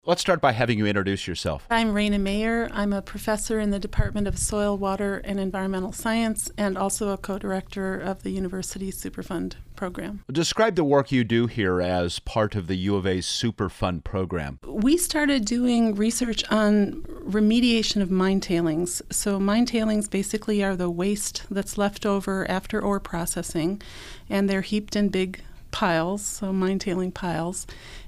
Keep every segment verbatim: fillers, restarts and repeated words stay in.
Let's start by having you introduce yourself. I'm Raina Mayer. I'm a professor in the Department of Soil, Water, and Environmental Science, and also a co-director of the University Superfund program. Describe the work you do here as part of the U of A's Superfund program. We started doing research on remediation of mine tailings. So mine tailings basically are the waste that's left over after ore processing, and they're heaped in big piles, so mine tailing piles.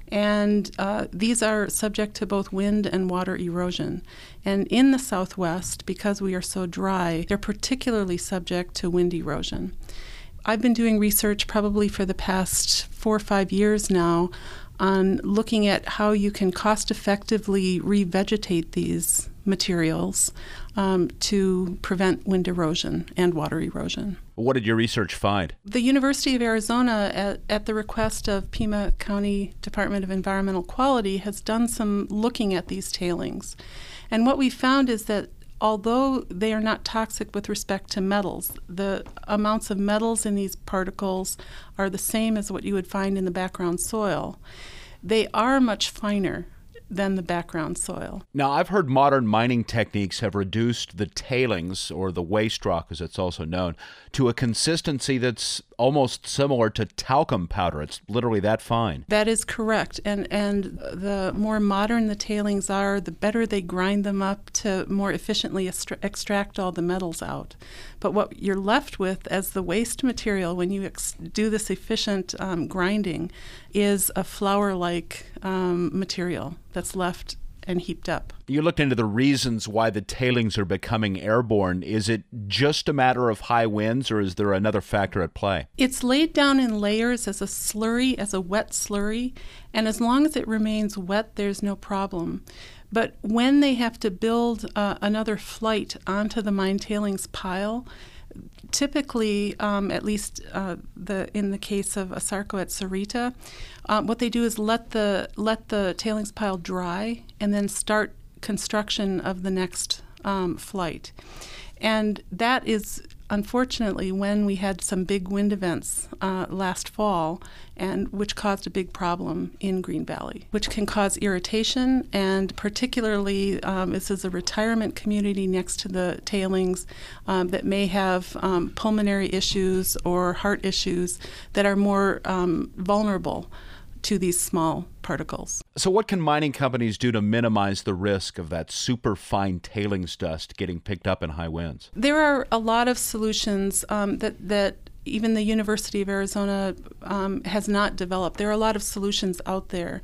And uh, these are subject to both wind and water erosion. And in the Southwest, because we are so dry, they're particularly subject to wind erosion. I've been doing research probably for the past four or five years now on looking at how you can cost-effectively revegetate these materials um, to prevent wind erosion and water erosion. What did your research find? The University of Arizona, at, at the request of Pima County Department of Environmental Quality, has done some looking at these tailings. And what we found is that although they are not toxic with respect to metals, the amounts of metals in these particles are the same as what you would find in the background soil. They are much finer than the background soil. Now, I've heard modern mining techniques have reduced the tailings, or the waste rock as it's also known, to a consistency that's almost similar to talcum powder. It's literally that fine. That is correct. And and the more modern the tailings are, the better they grind them up to more efficiently extra- extract all the metals out. But what you're left with as the waste material when you ex- do this efficient um, grinding is a flour-like um, material that's left and heaped up. You looked into the reasons why the tailings are becoming airborne. Is it just a matter of high winds, or is there another factor at play? It's laid down in layers as a slurry, as a wet slurry, and as long as it remains wet, there's no problem. But when they have to build uh, another flight onto the mine tailings pile, typically, um, at least uh, the in the case of Asarco at Sarita, uh, what they do is let the let the tailings pile dry and then start construction of the next um, flight. And that is, unfortunately, when we had some big wind events uh, last fall, and which caused a big problem in Green Valley, which can cause irritation, and particularly um, this is a retirement community next to the tailings um, that may have um, pulmonary issues or heart issues that are more um, vulnerable to these small particles. So what can mining companies do to minimize the risk of that super fine tailings dust getting picked up in high winds? There are a lot of solutions um, that, that even the University of Arizona um, has not developed. There are a lot of solutions out there.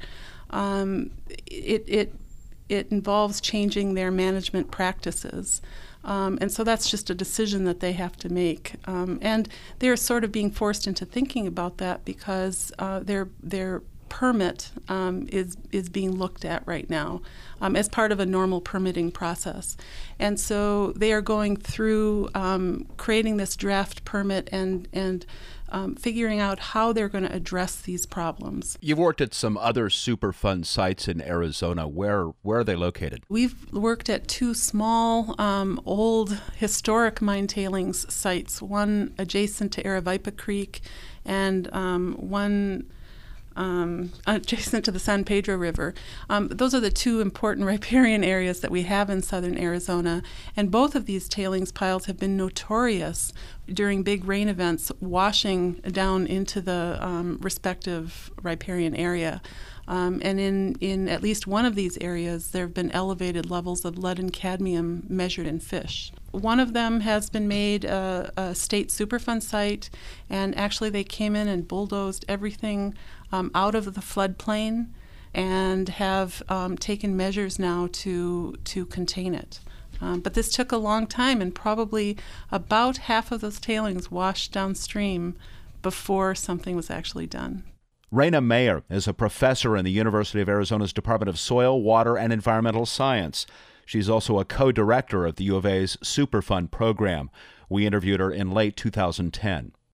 Um, it, it, it involves changing their management practices. Um, and so that's just a decision that they have to make. Um, and they're sort of being forced into thinking about that because uh, their their permit um, is is being looked at right now um, as part of a normal permitting process. And so they are going through um, creating this draft permit and and Um, figuring out how they're going to address these problems. You've worked at some other Superfund sites in Arizona. Where where are they located? We've worked at two small, um, old, historic mine tailings sites, one adjacent to Aravaipa Creek and um, one Um, adjacent to the San Pedro River. Um, those are the two important riparian areas that we have in southern Arizona, and both of these tailings piles have been notorious during big rain events, washing down into the um, respective riparian area. Um, and in, in at least one of these areas, there have been elevated levels of lead and cadmium measured in fish. One of them has been made a, a state Superfund site, and actually they came in and bulldozed everything um, out of the floodplain and have um, taken measures now to, to contain it. Um, but this took a long time, and probably about half of those tailings washed downstream before something was actually done. Raina Mayer is a professor in the University of Arizona's Department of Soil, Water, and Environmental Science. She's also a co-director of the U of A's Superfund program. We interviewed her in late two thousand ten.